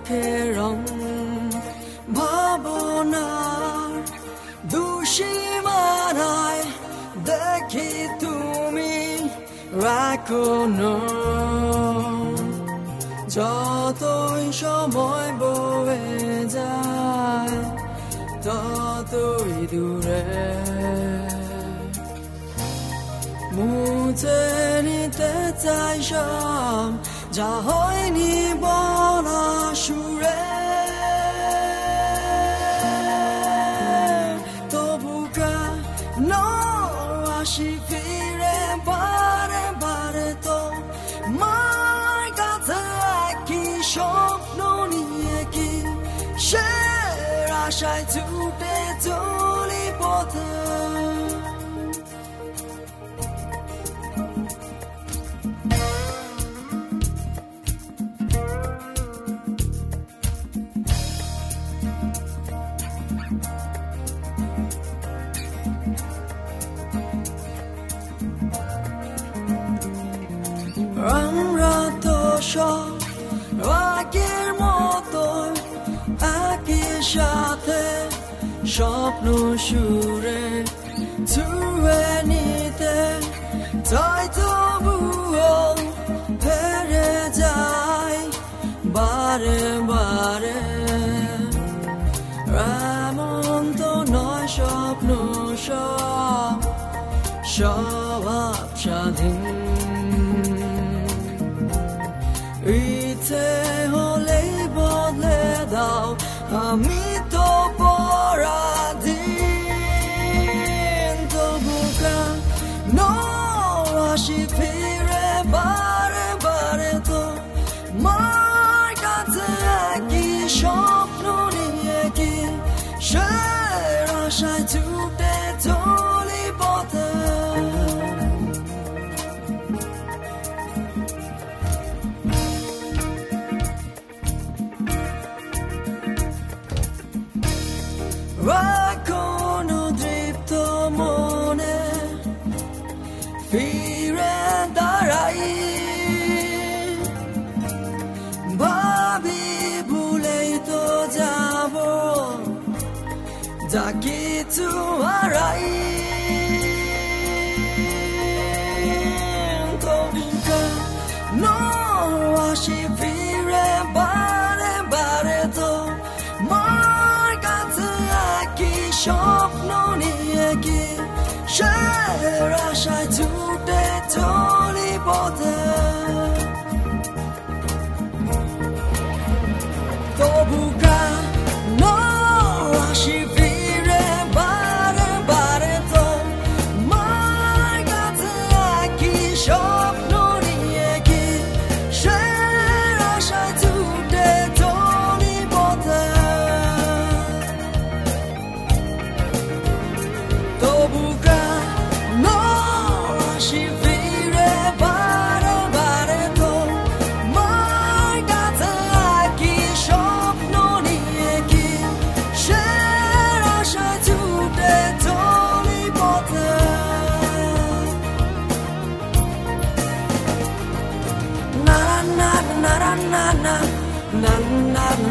চোখের রং ভাবনার দুসীমানায় দেখি তুমি রাখো না যতই সময় বয়ে যায় ততই দূরে মুছে নিতে চাই সব যা হয়নি বলা সুরে তবু কেন আসি ফিরে বারে বারে তো মার কাছে কি স্বপ্ন নিয়ে কি সে আশায় ছুটে চলি পথে আমরা তো সব আগের মতো একই সাথে স্বপ্ন সুরে ছুঁয়ে নিতে তাই তবুও হেরে যাই বারে বারে এমন তো নয় স্বপ্ন সব স্বভাব স্বাধীন ইচ্ছে হলেই বদলে দাও আমি তো পরাধীন তবু কেন আসি ফিরে বারে বারে তো মার কাছে একই স্বপ্ন নিয়ে কি সে আশায় ছুটে চলি পথে এখনো দৃপ্ত মনে ফিরে দাঁড়াই ভাবি ভুলেই তো যাব যা কিছু হারাই তবু কেন আসি ফিরে বারে বারে তো মার কাছে একই স্বপ্ন নিয়ে কি সে আশায় ছুটে চলি পথে তবু কেন আসি ফিরে বারে বারে তো মার কাছে একই স্বপ্ন নিয়ে কি সে আশায় ছুটে চলি পথে তবু কেন আসি ফিরে বারে বারে তো মার কাছে একই স্বপ্ন নিয়ে কি সে আশায় ছুটে চলি পথে na na na na na na na na na